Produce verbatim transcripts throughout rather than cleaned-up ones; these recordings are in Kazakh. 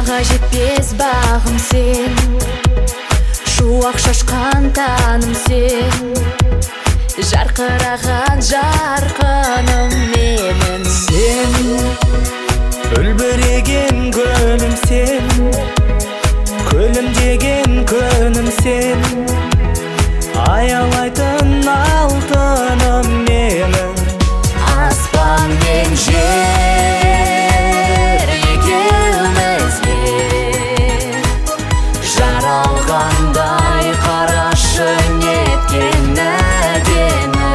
баға жетпес бағым сен, шуақ шашқан таным сен, жарқыраған жарқыным менің. Сен үлбіреген гүлім сен, күлімдеген күнім сен, аялайтын алтыным менің. Аспан мен жер екеумізге жаралғандай, қарашы неткен әдемі.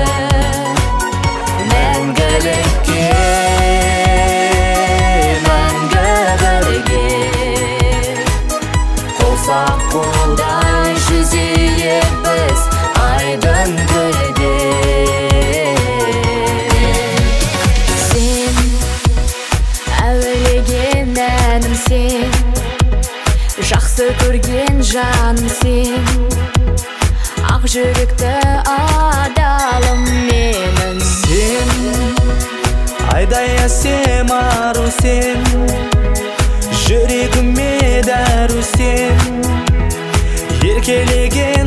Мәңгілікке, мәңгі бірге, қолсақ қолдай жүзейік біз айдын көлде. Сен әуелеген әнім сен, жақсы көрген жаным сен, ақ жүректі адалым менің. Сен айдай әсем ару сен, жүрегіме дәру сен, еркелеген